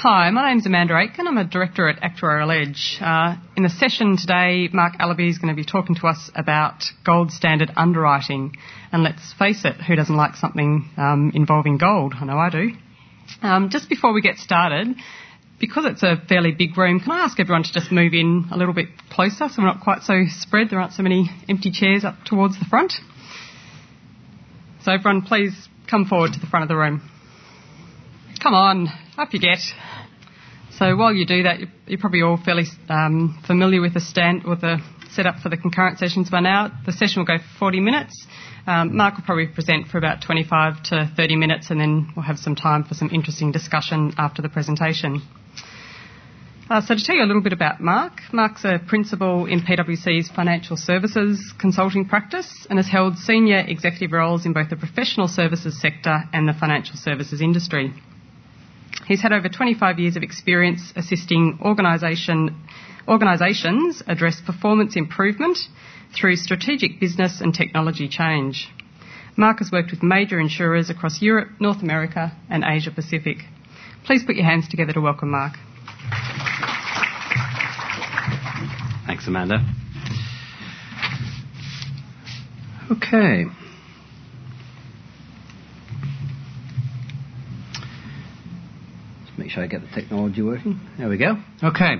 Hi, my name's Amanda Aitken. I'm a director at Actuarial Edge. In the session today, Mark Allaby is going to be talking to us about gold standard underwriting. And let's face it, who doesn't like something involving gold? I know I do. Just before we get started, because it's a fairly big room, can I ask everyone to just move in a little bit closer so we're not quite so spread? There aren't so many empty chairs up towards the front. So everyone, please come forward to the front of the room. Come on, up you get. So while you do that, you're probably all fairly familiar with the setup for the concurrent sessions by now. The session will go for 40 minutes. Mark will probably present for about 25 to 30 minutes, and then we'll have some time for some interesting discussion after the presentation. So to tell you a little bit about Mark, Mark's a principal in PwC's financial services consulting practice and has held senior executive roles in both the professional services sector and the financial services industry. He's had over 25 years of experience assisting organisations address performance improvement through strategic business and technology change. Mark has worked with major insurers across Europe, North America and Asia Pacific. Please put your hands together to welcome Mark. Thanks, Amanda. Okay. Make sure I get the technology working. There we go. Okay.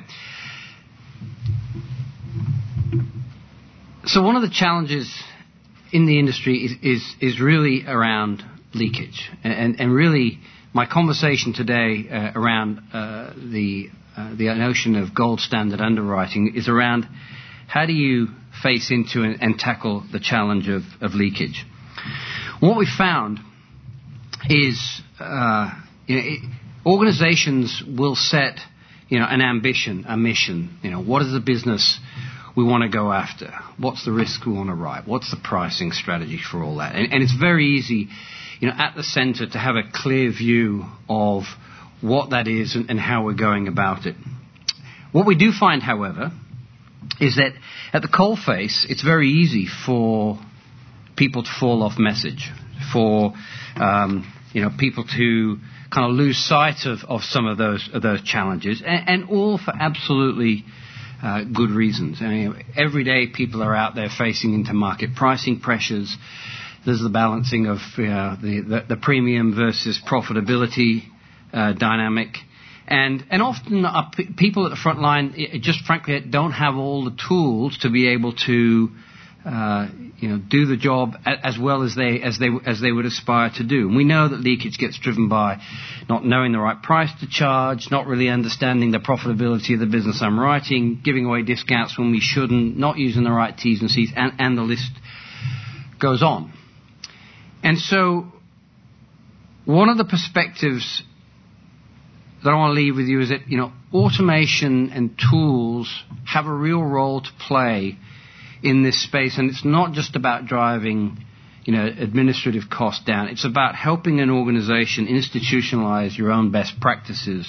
So one of the challenges in the industry is really around leakage, and really my conversation today around the notion of gold standard underwriting is around how do you face into and tackle the challenge of leakage. What we found is organizations will set, an ambition, a mission. What is the business we want to go after? What's the risk we want to write? What's the pricing strategy for all that? And it's very easy, at the center to have a clear view of what that is and how we're going about it. What we do find, however, is that at the coalface, it's very easy for people to fall off message, for people to kind of lose sight of some of those challenges, and all for absolutely good reasons. I mean, every day people are out there facing into market pricing pressures. There's the balancing of the premium versus profitability dynamic, and often people at the front line just frankly don't have all the tools to be able to do the job as well as they would aspire to do. And we know that leakage gets driven by not knowing the right price to charge, not really understanding the profitability of the business I'm writing, giving away discounts when we shouldn't, not using the right T's and C's, and the list goes on. And so one of the perspectives that I want to leave with you is that, automation and tools have a real role to play in this space, and it's not just about driving, administrative costs down. It's about helping an organization institutionalize your own best practices,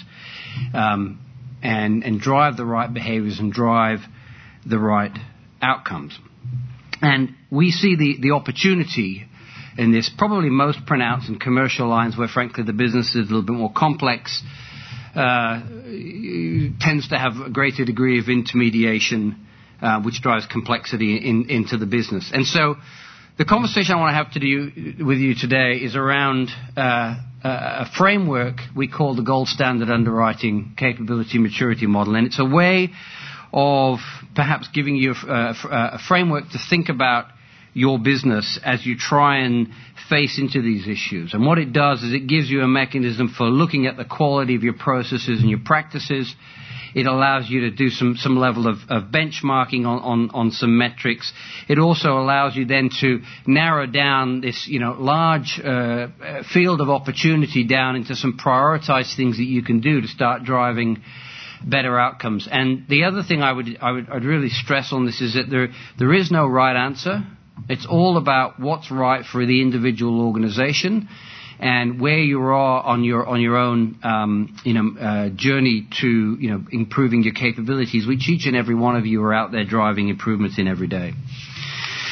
and drive the right behaviors and drive the right outcomes. And we see the opportunity in this probably most pronounced in commercial lines, where frankly the business is a little bit more complex, tends to have a greater degree of intermediation, which drives complexity into the business. And so the conversation I want to have with you today is around a framework we call the Gold Standard Underwriting Capability Maturity Model. And it's a way of perhaps giving you a framework to think about your business as you try and face into these issues. And what it does is it gives you a mechanism for looking at the quality of your processes and your practices. It allows you to do some level of benchmarking on some metrics. It also allows you then to narrow down this large field of opportunity down into some prioritized things that you can do to start driving better outcomes. And the other thing I'd really stress on this is that there is no right answer. It's all about what's right for the individual organization and where you are on your own journey to improving your capabilities, which each and every one of you are out there driving improvements in every day.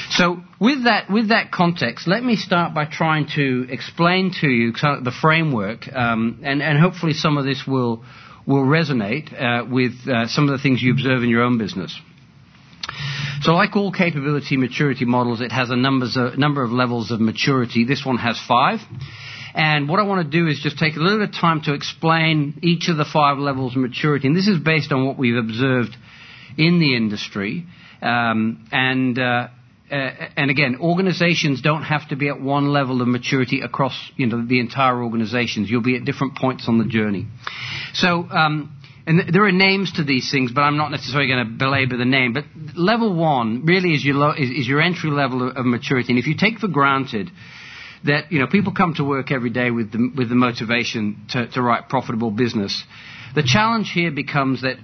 So with that context, let me start by trying to explain to you the framework, and hopefully some of this will resonate with some of the things you observe in your own business. So like all capability maturity models, it has a number of levels of maturity. This one has 5. And what I want to do is just take a little bit of time to explain each of the 5 levels of maturity. And this is based on what we've observed in the industry. And again, organizations don't have to be at one level of maturity across the entire organizations. You'll be at different points on the journey. So, and there are names to these things, but I'm not necessarily going to belabor the name. But level 1 really is your entry level of maturity. And if you take for granted that people come to work every day with the motivation to write profitable business, the challenge here becomes that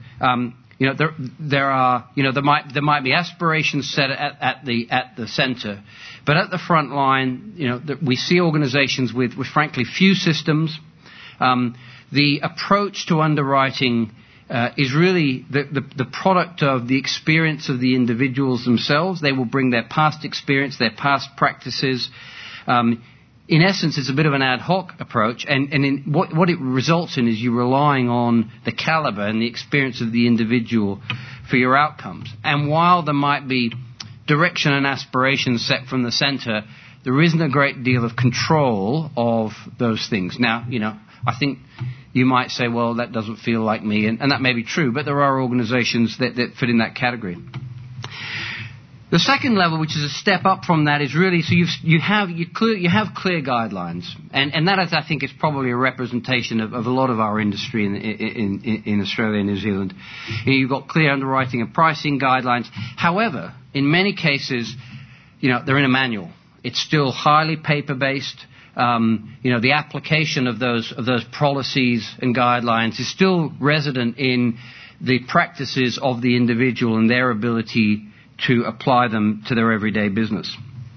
there might be aspirations set at the center, but at the front line, we see organizations with frankly few systems. The approach to underwriting is really the product of the experience of the individuals themselves. They will bring their past experience, their past practices. In essence, it's a bit of an ad hoc approach, and what it results in is you relying on the caliber and the experience of the individual for your outcomes. And while there might be direction and aspirations set from the center, there isn't a great deal of control of those things. Now, I think you might say, well, that doesn't feel like me, and that may be true, but there are organizations that fit in that category. The second level, which is a step up from that, is really so you have clear guidelines, and that is, I think, is probably a representation of a lot of our industry in Australia and New Zealand. You've got clear underwriting and pricing guidelines. However, in many cases, they're in a manual. It's still highly paper based. The application of those policies and guidelines is still resident in the practices of the individual and their ability to apply them to their everyday business.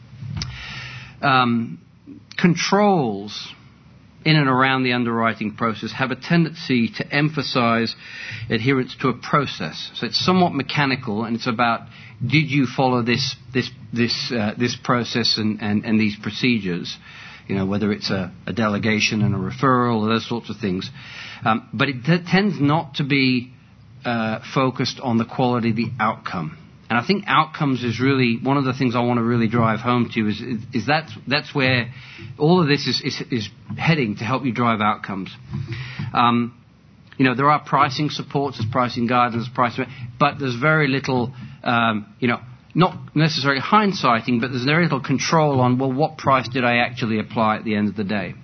Controls in and around the underwriting process have a tendency to emphasize adherence to a process. So it's somewhat mechanical, and it's about, did you follow this process and these procedures? Whether it's a delegation and a referral or those sorts of things. But it tends not to be focused on the quality of the outcome. And I think outcomes is really one of the things I want to really drive home to is that's where all of this is heading, to help you drive outcomes. There are pricing supports, there's pricing guidance, but there's very little, not necessarily hindsighting, but there's very little control on, well, what price did I actually apply at the end of the day?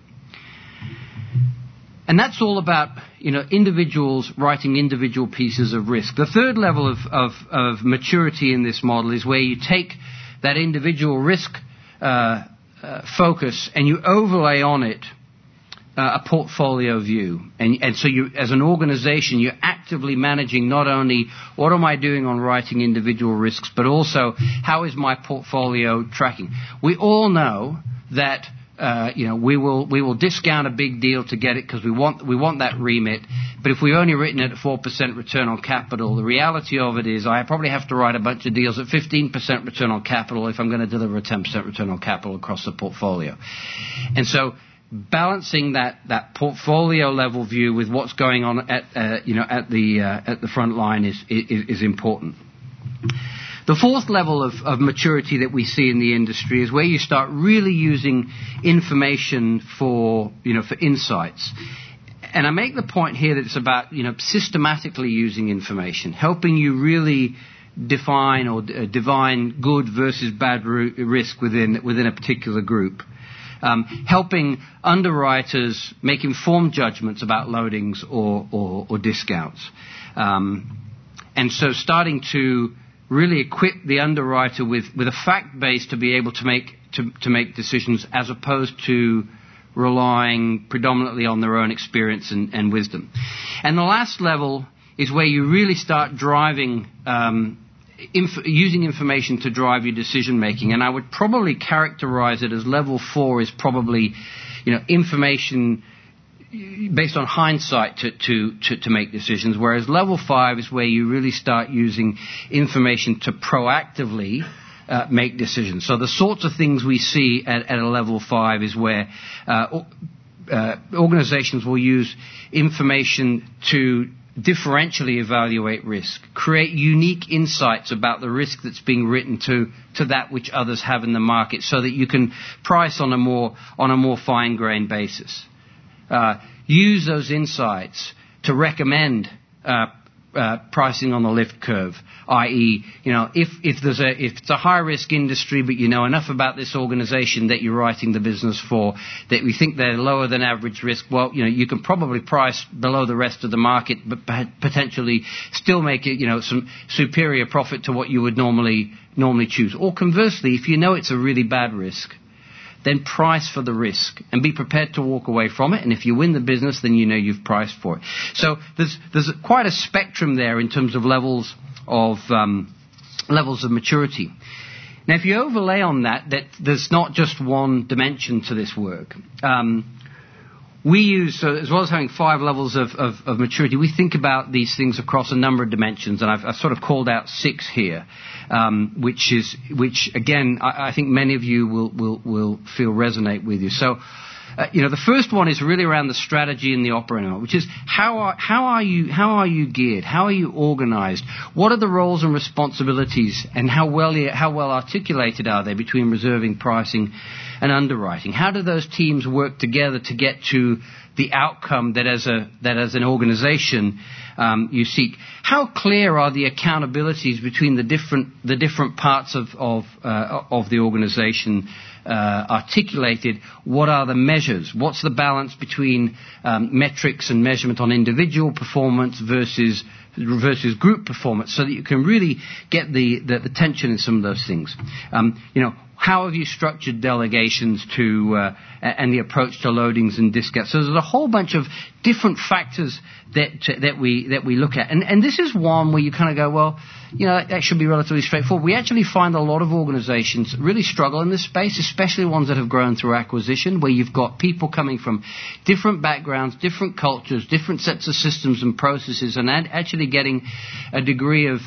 And that's all about, individuals writing individual pieces of risk. The third level of maturity in this model is where you take that individual risk focus and you overlay on it a portfolio view. And so you, as an organization, you're actively managing not only what am I doing on writing individual risks, but also how is my portfolio tracking. We all know that we will discount a big deal to get it because we want that remit. But if we've only written it at 4% return on capital, the reality of it is I probably have to write a bunch of deals at 15% return on capital if I'm going to deliver a 10% return on capital across the portfolio. And so balancing that portfolio level view with what's going on at the front line is important. The fourth level of maturity that we see in the industry is where you start really using information for insights. And I make the point here that it's about systematically using information, helping you really define or divine good versus bad risk within a particular group. Helping underwriters make informed judgments about loadings or discounts. And so starting to really equip the underwriter with a fact base to be able to make decisions, as opposed to relying predominantly on their own experience and wisdom. And the last level is where you really start driving using information to drive your decision making, and I would probably characterize it as level 4 is probably, information based on hindsight to make decisions, whereas level 5 is where you really start using information to proactively make decisions. So the sorts of things we see at a level 5 is where organizations will use information to differentially evaluate risk, create unique insights about the risk that's being written to that which others have in the market, so that you can price on a more fine-grained basis. Use those insights to recommend pricing on the lift curve, i.e., if it's a high risk industry, but you know enough about this organization that you're writing the business for that we think they're lower than average risk, well, you can probably price below the rest of the market, but potentially still make it, some superior profit to what you would normally choose. Or conversely, if you know it's a really bad risk, then price for the risk and be prepared to walk away from it. And if you win the business, then you know you've priced for it. So there's quite a spectrum there in terms of levels of maturity. Now, if you overlay on that there's not just one dimension to this work. We use, as well as having 5 levels of maturity, we think about these things across a number of dimensions, and I've sort of called out 6 here, which again, I think many of you will feel resonate with you. So, the first one is really around the strategy and the operating model, which is how are you geared? How are you organized? What are the roles and responsibilities, and how well articulated are they between reserving, pricing, and underwriting? How do those teams work together to get to the outcome that as an organization you seek? How clear are the accountabilities between the different parts of the organization articulated? What are the measures? What's the balance between metrics and measurement on individual performance versus group performance, so that you can really get the tension in some of those things? How have you structured delegations and the approach to loadings and discounts? So there's a whole bunch of different factors that we look at, and this is one where you kind of go, well, that should be relatively straightforward. We actually find a lot of organizations really struggle in this space, especially ones that have grown through acquisition, where you've got people coming from different backgrounds, different cultures, different sets of systems and processes, and actually getting a degree of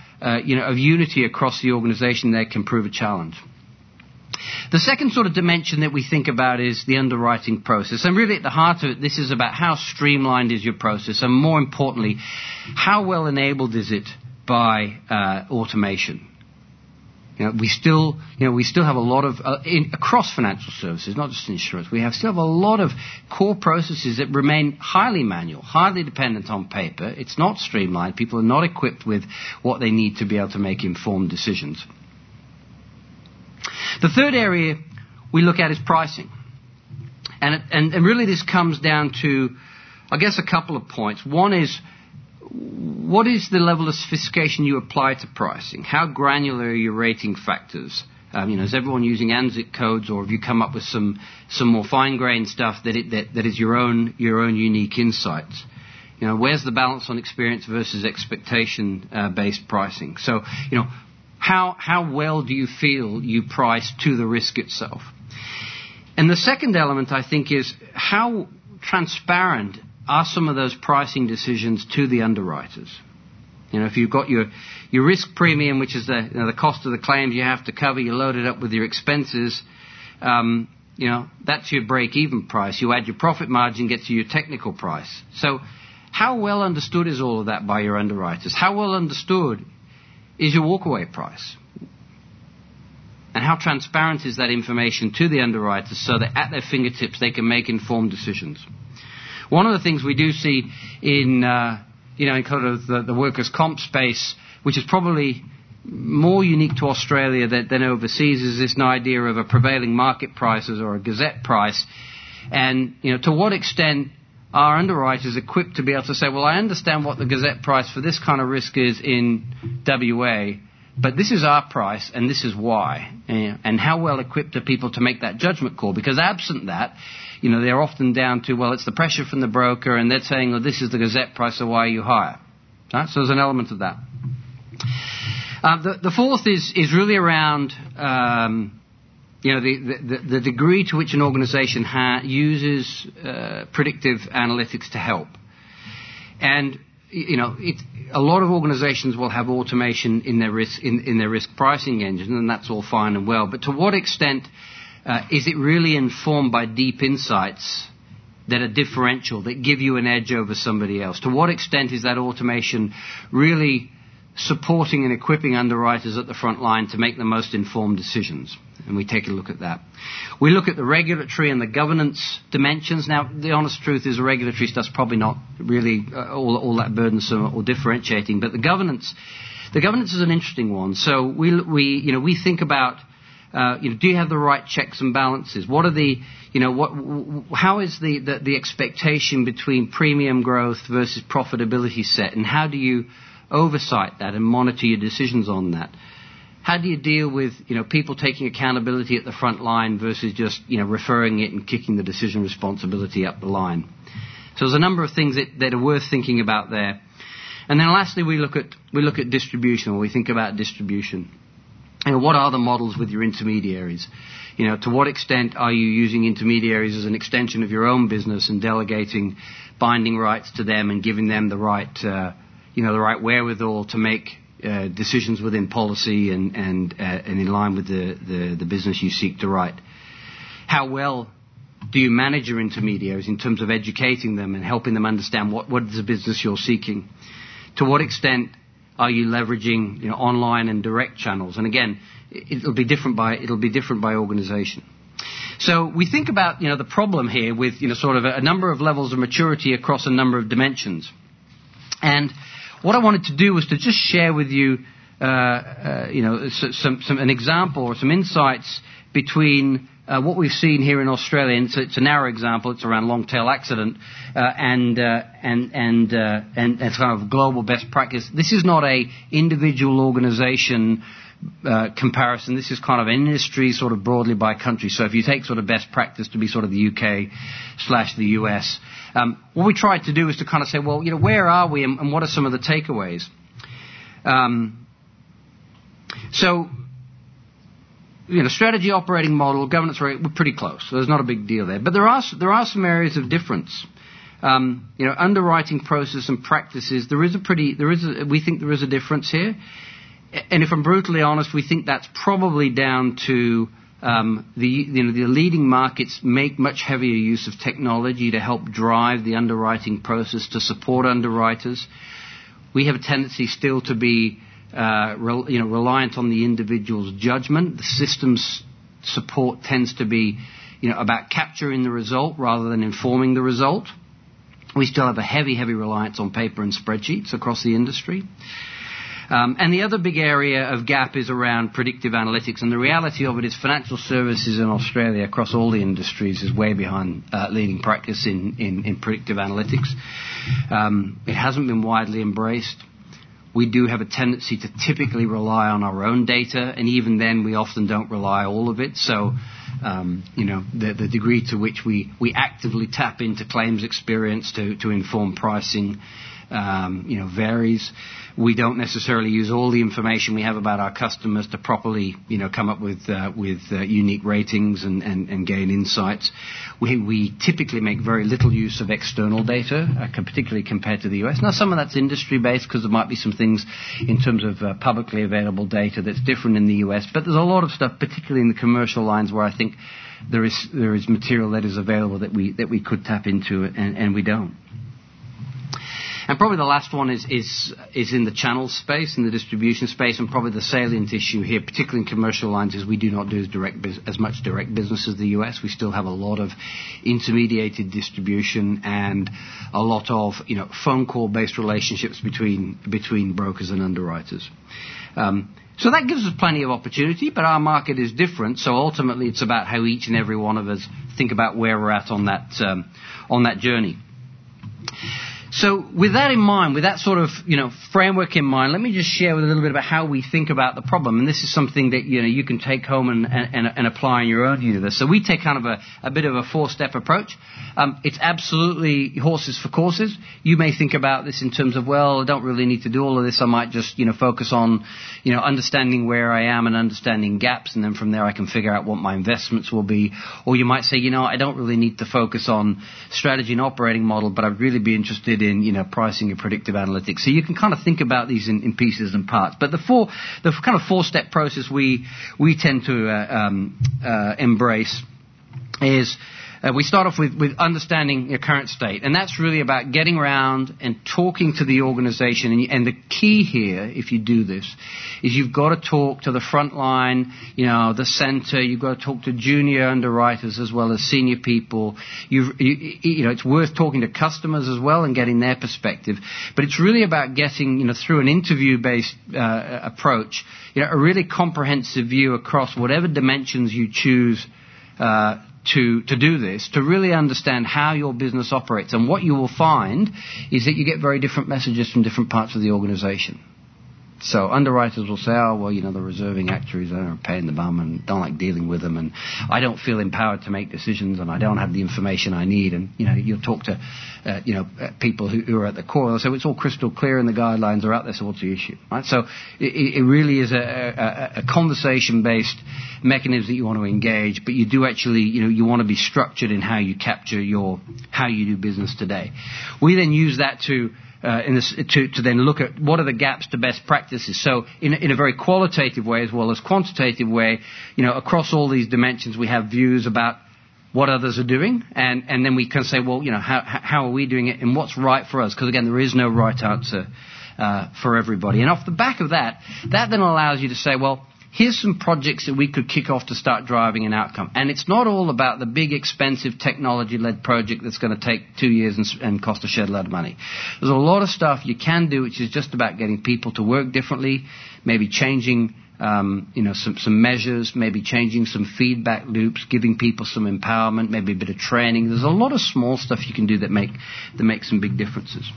unity across the organization that can prove a challenge. The second sort of dimension that we think about is the underwriting process. And really at the heart of it, this is about how streamlined is your process, and more importantly, how well enabled is it by automation. We still have a lot of across financial services, not just insurance. We still have a lot of core processes that remain highly manual, highly dependent on paper. It's not streamlined. People are not equipped with what they need to be able to make informed decisions. The third area we look at is pricing. And really this comes down to, I guess, a couple of points. One is, what is the level of sophistication you apply to pricing? How granular are your rating factors? Is everyone using ANZIC codes, or have you come up with some more fine-grained stuff that is your own unique insights? Where's the balance on experience versus expectation-based pricing? So, how well do you feel you price to the risk itself? And the second element, I think, is how transparent are some of those pricing decisions to the underwriters? If you've got your risk premium, which is the cost of the claims you have to cover, you load it up with your expenses, that's your break-even price. You add your profit margin, gets you your technical price. So how well understood is all of that by your underwriters? How well understood is your walkaway price? And how transparent is that information to the underwriters, so that at their fingertips they can make informed decisions? One of the things we do see in kind of the workers' comp space, which is probably more unique to Australia than overseas, is this idea of a prevailing market prices or a gazette price. And to what extent are underwriters equipped to be able to say, well, I understand what the gazette price for this kind of risk is in WA, but this is our price and this is why. And how well equipped are people to make that judgment call? Because absent that, they're often down to, well, it's the pressure from the broker, and they're saying, well, this is the gazette price, so why are you higher? Right? So there's an element of that. The fourth is really around the degree to which an organization uses predictive analytics to help. And a lot of organizations will have automation in their risk pricing engine, and that's all fine and well. But to what extent is it really informed by deep insights that are differential, that give you an edge over somebody else? To what extent is that automation really supporting and equipping underwriters at the front line to make the most informed decisions? And we take a look at that. We look at the regulatory and the governance dimensions. Now, the honest truth is the regulatory stuff's probably not really all that burdensome or differentiating, but the governance is an interesting one. So we think about, do you have the right checks and balances? What are the, how is the expectation between premium growth versus profitability set, and how do you oversight that and monitor your decisions on that? How do you deal with, people taking accountability at the front line versus just, referring it and kicking the decision responsibility up the line? So there's a number of things that are worth thinking about there. And then lastly, we look at distribution, or we think about distribution. What are the models with your intermediaries? To what extent are you using intermediaries as an extension of your own business and delegating binding rights to them and giving them the right, the right wherewithal to make decisions within policy and in line with the business you seek to write? How well do you manage your intermediaries in terms of educating them and helping them understand what is the business you're seeking? To what extent are you leveraging online and direct channels? And again, it'll be different by organization. So we think about the problem here with sort of a number of levels of maturity across a number of dimensions. And what I wanted to do was to just share with you, an example or some insights between what we've seen here in Australia. And it's a narrow example. It's around long-tail accident and it's kind of global best practice. This is not a individual organisation comparison. This is kind of an industry sort of broadly by country. So if you take sort of best practice to be sort of the UK/the US. What we tried to do is to kind of say, well, where are we and what are some of the takeaways? Strategy, operating model, governance rate, we're pretty close. So there's not a big deal there. But there are some areas of difference. Underwriting process and practices, we think there is a difference here. And if I'm brutally honest, we think that's probably down to the leading markets make much heavier use of technology to help drive the underwriting process to support underwriters. We have a tendency still to be reliant on the individual's judgment. The systems support tends to be about capturing the result rather than informing the result. We still have a heavy reliance on paper and spreadsheets across the industry. And the other big area of gap is around predictive analytics. And the reality of it is financial services in Australia across all the industries is way behind leading practice in predictive analytics. It hasn't been widely embraced. We do have a tendency to typically rely on our own data, and even then we often don't rely all of it. So, the degree to which we actively tap into claims experience to inform pricing, varies. We don't necessarily use all the information we have about our customers to properly, come up with unique ratings and gain insights. We typically make very little use of external data, particularly compared to the US. Now, some of that's industry-based because there might be some things in terms of publicly available data that's different in the US. But there's a lot of stuff, particularly in the commercial lines, where I think there is material that is available that we could tap into, and we don't. And probably the last one is in the channel space, in the distribution space, and probably the salient issue here, particularly in commercial lines, is we do not do as much direct business as the US. We still have a lot of intermediated distribution and a lot of phone call based relationships between brokers and underwriters. So that gives us plenty of opportunity, but our market is different. So ultimately, it's about how each and every one of us think about where we're at on that journey. So with that in mind, with that sort of, framework in mind, let me just share with a little bit about how we think about the problem. And this is something that, you can take home and apply in your own universe. So we take kind of a bit of a 4-step approach. It's absolutely horses for courses. You may think about this in terms of, well, I don't really need to do all of this. I might just, focus on, understanding where I am and understanding gaps. And then from there I can figure out what my investments will be. Or you might say, I don't really need to focus on strategy and operating model, but I'd really be interested interested in, pricing and predictive analytics. So you can kind of think about these in pieces and parts. But the kind of 4-step process we tend to embrace is we start off with understanding your current state, and that's really about getting around and talking to the organization. And the key here, if you do this, is you've got to talk to the front line, the center. You've got to talk to junior underwriters as well as senior people. It's worth talking to customers as well and getting their perspective. But it's really about getting, through an interview-based approach, a really comprehensive view across whatever dimensions you choose to do this, to really understand how your business operates. And what you will find is that you get very different messages from different parts of the organization. So underwriters will say, the reserving actuaries are a pain in the bum and don't like dealing with them, and I don't feel empowered to make decisions, and I don't have the information I need. And, you'll talk to, people who are at the core. They'll say, it's all crystal clear and the guidelines are out there, so what's the issue? Right? So it really is a conversation-based mechanism that you want to engage, but you do actually, you want to be structured in how you capture how you do business today. We then use that to then look at what are the gaps to best practices. So in a very qualitative way as well as quantitative way, across all these dimensions we have views about what others are doing, and then we can say, how are we doing it and what's right for us? Because again, there is no right answer for everybody. And off the back of that then allows you to say, here's some projects that we could kick off to start driving an outcome. And it's not all about the big, expensive, technology-led project that's going to take 2 years and cost a shed load of money. There's a lot of stuff you can do, which is just about getting people to work differently, maybe changing some measures, maybe changing some feedback loops, giving people some empowerment, maybe a bit of training. There's a lot of small stuff you can do that make some big differences.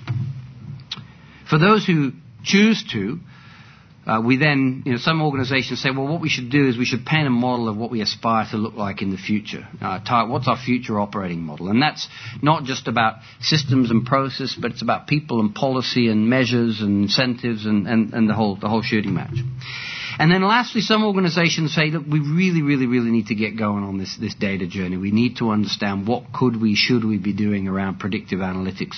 For those who choose to, we then, some organizations say, what we should do is we should paint a model of what we aspire to look like in the future. What's our future operating model? And that's not just about systems and process, but it's about people and policy and measures and incentives and the whole shooting match. And then lastly, some organizations say, look, we really, really, really need to get going on this data journey. We need to understand what should we be doing around predictive analytics.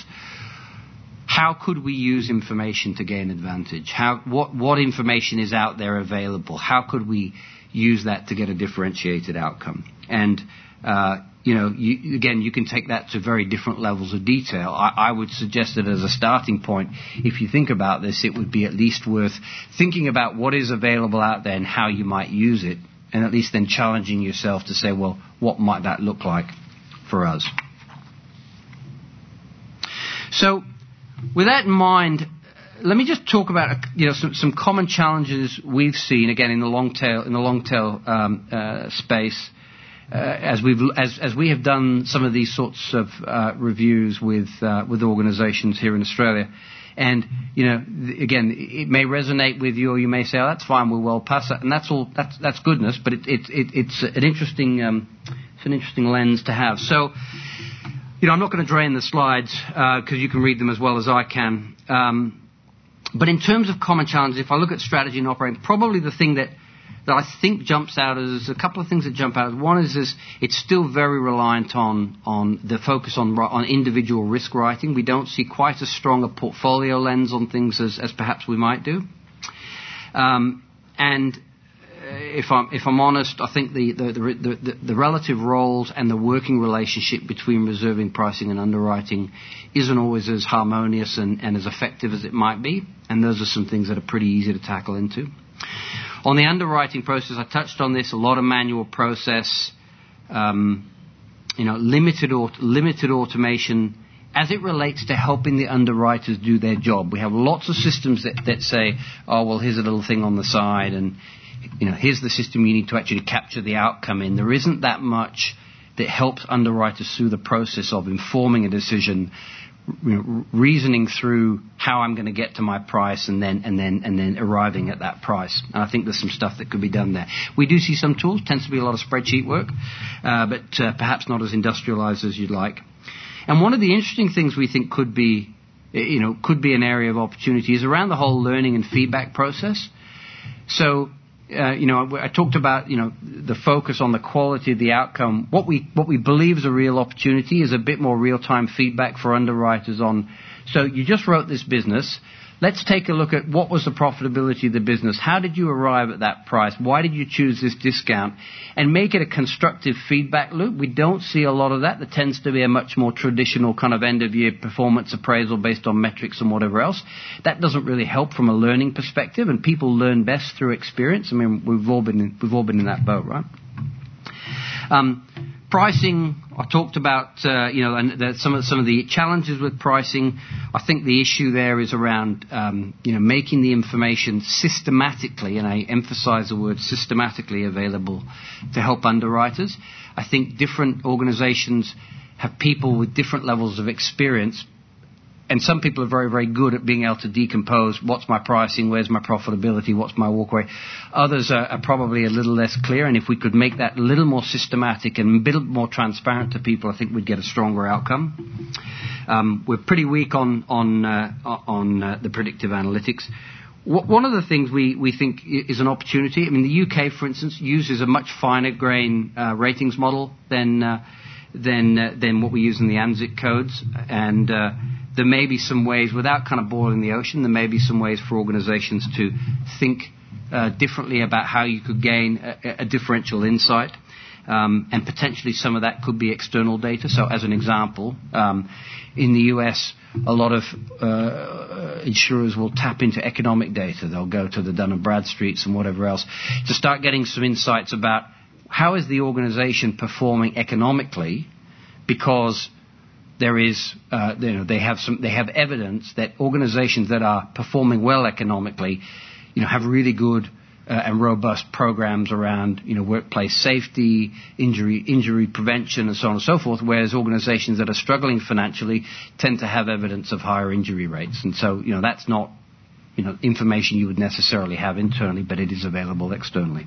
How could we use information to gain advantage? What information is out there available? How could we use that to get a differentiated outcome? And, you can take that to very different levels of detail. I would suggest that as a starting point, if you think about this, it would be at least worth thinking about what is available out there and how you might use it, and at least then challenging yourself to say, what might that look like for us? So, with that in mind, let me just talk about some common challenges we've seen again in the long tail space as we have done some of these sorts of reviews with organisations here in Australia. And again, it may resonate with you, or you may say, "Oh, that's fine, we're well past that," and that's goodness. But it's an interesting lens to have. So. I'm not going to drain the slides because you can read them as well as I can. But in terms of common challenges, if I look at strategy and operating, probably the thing that I think jumps out is a couple of things that jump out. One is it's still very reliant on the focus on individual risk writing. We don't see quite as strong a portfolio lens on things as perhaps we might do. And if I'm honest, I think the relative roles and the working relationship between reserving, pricing, and underwriting isn't always as harmonious and as effective as it might be. And those are some things that are pretty easy to tackle into. On the underwriting process, I touched on this, a lot of manual process, limited automation as it relates to helping the underwriters do their job. We have lots of systems that say, here's a little thing on the side, and here's the system you need to actually capture the outcome in. There isn't that much that helps underwriters through the process of informing a decision, reasoning through how I'm going to get to my price and then arriving at that price. And I think there's some stuff that could be done there. We do see some tools, tends to be a lot of spreadsheet work, but perhaps not as industrialized as you'd like. And one of the interesting things we think could be an area of opportunity is around the whole learning and feedback process. So, I talked about, the focus on the quality of the outcome. What we believe is a real opportunity is a bit more real-time feedback for underwriters on. So you just wrote this business. Let's take a look at what was the profitability of the business. How did you arrive at that price? Why did you choose this discount? And make it a constructive feedback loop. We don't see a lot of that. There tends to be a much more traditional kind of end-of-year performance appraisal based on metrics and whatever else. That doesn't really help from a learning perspective, and people learn best through experience. I mean, we've all been in that boat, right? Pricing, I talked about, and some of the challenges with pricing. I think the issue there is around, making the information systematically, and I emphasize the word systematically, available to help underwriters. I think different organizations have people with different levels of experience, and some people are very, very good at being able to decompose what's my pricing, where's my profitability, what's my walkaway. Others are probably a little less clear, and if we could make that a little more systematic and a bit more transparent to people, I think we'd get a stronger outcome. We're pretty weak on the predictive analytics. One of the things we think is an opportunity, I mean, the UK, for instance, uses a much finer grain ratings model than what we use in the ANZIC codes, and there may be some ways, without kind of boiling the ocean, there may be some ways for organizations to think differently about how you could gain a differential insight, and potentially some of that could be external data. So as an example, in the US, a lot of insurers will tap into economic data. They'll go to the Dun & Bradstreets and whatever else to start getting some insights about how is the organization performing economically, because there is, they have evidence that organizations that are performing well economically, have really good and robust programs around, workplace safety, injury prevention, and so on and so forth. Whereas organizations that are struggling financially tend to have evidence of higher injury rates, and so that's not, information you would necessarily have internally, but it is available externally.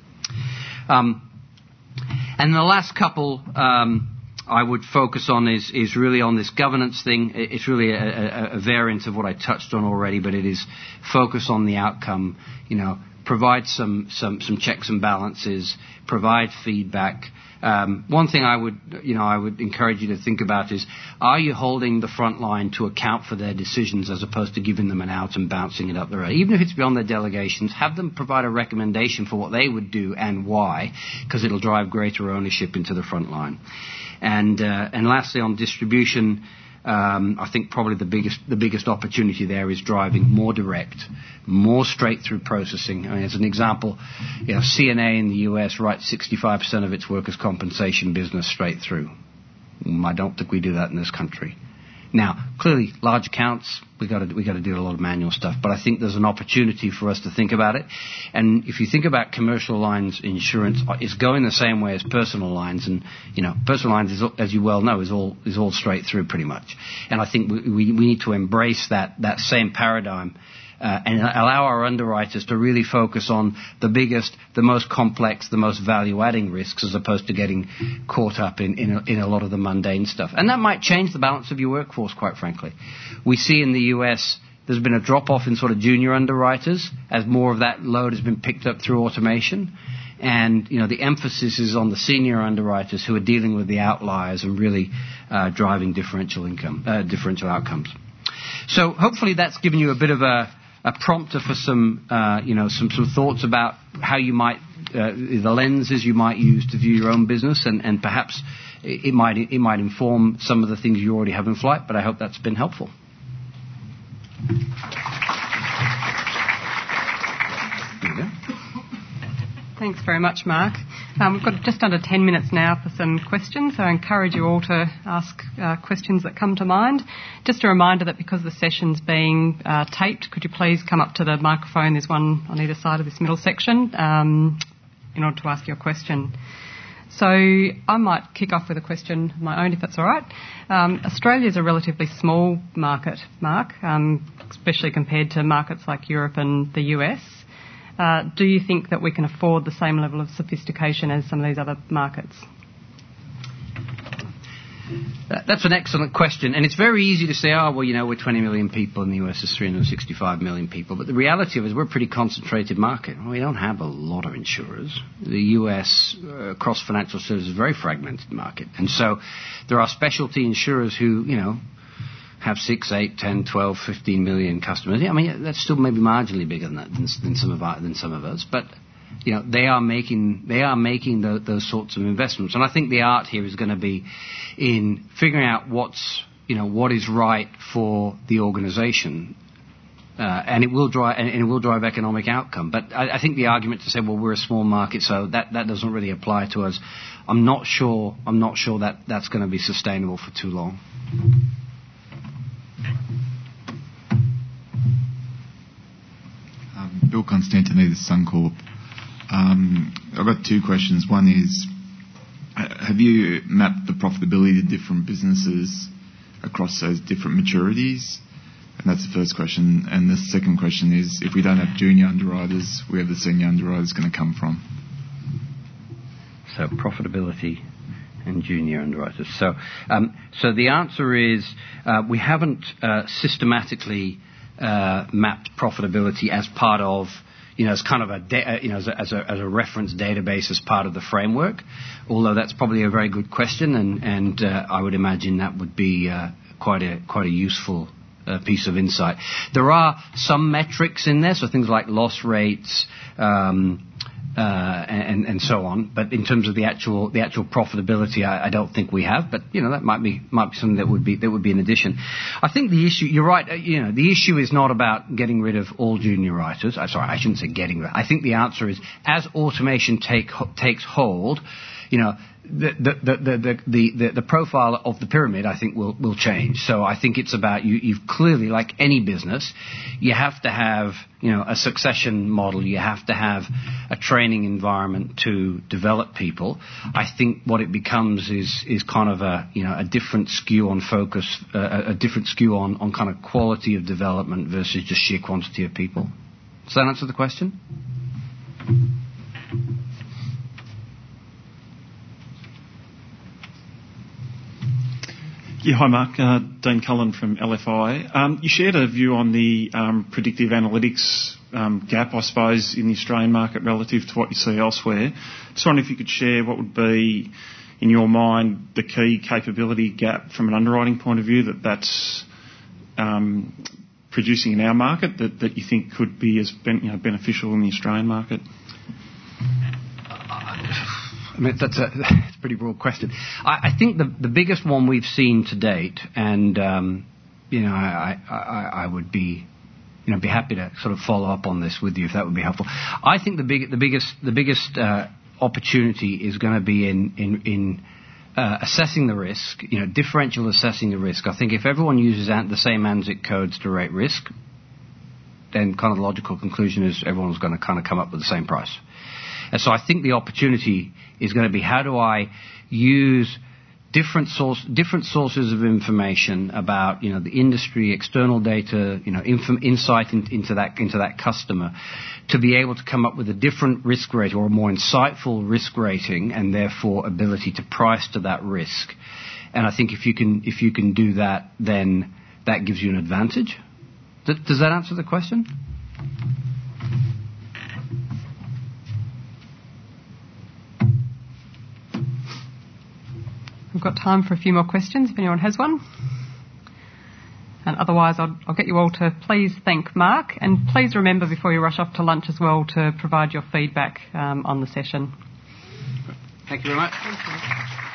And the last couple I would focus on is really on this governance thing. It's really a variant of what I touched on already, but it is focus on the outcome. Provide some checks and balances. Provide feedback. One thing I would encourage you to think about is: are you holding the front line to account for their decisions, as opposed to giving them an out and bouncing it up the road? Even if it's beyond their delegations, have them provide a recommendation for what they would do and why, because it'll drive greater ownership into the front line. And lastly, on distribution, I think probably the biggest opportunity there is driving more direct, more straight-through processing. I mean, as an example, CNA in the US writes 65% of its workers' compensation business straight through. I don't think we do that in this country. Now, clearly, large accounts, we got to do a lot of manual stuff, but I think there's an opportunity for us to think about it. And if you think about commercial lines insurance, it's going the same way as personal lines, and personal lines, as you well know, is all straight through pretty much. And I think we need to embrace that same paradigm. And allow our underwriters to really focus on the biggest, the most complex, the most value-adding risks, as opposed to getting caught up in a lot of the mundane stuff. And that might change the balance of your workforce, quite frankly. We see in the US there's been a drop-off in sort of junior underwriters as more of that load has been picked up through automation. And, the emphasis is on the senior underwriters who are dealing with the outliers and really driving differential outcomes. So hopefully that's given you a bit of a prompter for some thoughts about how you might, the lenses you might use to view your own business, and perhaps it might inform some of the things you already have in flight. But I hope that's been helpful. Thanks very much, Mark. We've got just under 10 minutes now for some questions, so I encourage you all to ask questions that come to mind. Just a reminder that because the session's being taped, could you please come up to the microphone? There's one on either side of this middle section in order to ask your question. So I might kick off with a question of my own, if that's all right. Australia is a relatively small market, Mark, especially compared to markets like Europe and the US. Do you think that we can afford the same level of sophistication as some of these other markets? That's an excellent question, and it's very easy to say, we're 20 million people and the US is 365 million people, but the reality of it is we're a pretty concentrated market. We don't have a lot of insurers. The US, across financial services, is a very fragmented market, and so there are specialty insurers who, have 6, 8, 10, 12, 15 million customers. I mean, that's still maybe marginally bigger than that, than some of us, but they are making those sorts of investments, and I think the art here is going to be in figuring out what is right for the organisation, and it will drive economic outcome. But I think the argument to say, well, we're a small market, so that doesn't really apply to us. I'm not sure that that's going to be sustainable for too long. Bill Constantinides, Suncorp. I've got two questions. One is, have you mapped the profitability of different businesses across those different maturities? And that's the first question. And the second question is, if we don't have junior underwriters, where are the senior underwriters going to come from? So profitability and junior underwriters. So the answer is we haven't systematically mapped profitability as part of, as kind of as a reference database as part of the framework. Although that's probably a very good question, and I would imagine that would be quite a useful piece of insight. There are some metrics in there, so things like loss rates. And so on, but in terms of the actual profitability, I don't think we have. But that might be something that would be an addition. I think the issue, you're right. The issue is not about getting rid of all junior writers. Sorry, I shouldn't say getting rid. I think the answer is, as automation takes hold, the profile of the pyramid, I think, will change. So I think it's about you've clearly, like any business, you have to have a succession model. You have to have a training environment to develop people. I think what it becomes is kind of a different skew on focus, a different skew on kind of quality of development versus just sheer quantity of people. Does that answer the question? Yeah, hi Mark. Dane Cullen from LFI. You shared a view on the predictive analytics gap, I suppose, in the Australian market relative to what you see elsewhere. Just wondering if you could share what would be, in your mind, the key capability gap from an underwriting point of view that's producing in our market that you think could be as beneficial in the Australian market. I mean, that's a pretty broad question. I think the biggest one we've seen to date, and I would be happy to sort of follow up on this with you if that would be helpful. I think the biggest opportunity is going to be in assessing the risk, differential assessing the risk. I think if everyone uses the same ANZSIC codes to rate risk, then kind of the logical conclusion is everyone's going to kind of come up with the same price. And so I think the opportunity is going to be, how do I use different sources of information about the industry, external data, insight into that customer, to be able to come up with a different risk rate or a more insightful risk rating, and therefore ability to price to that risk. And I think if you can do that, then that gives you an advantage. Does that answer the question? We've got time for a few more questions if anyone has one. And otherwise, I'll get you all to please thank Mark. And please remember before you rush off to lunch as well to provide your feedback on the session. Thank you very much. Thank you.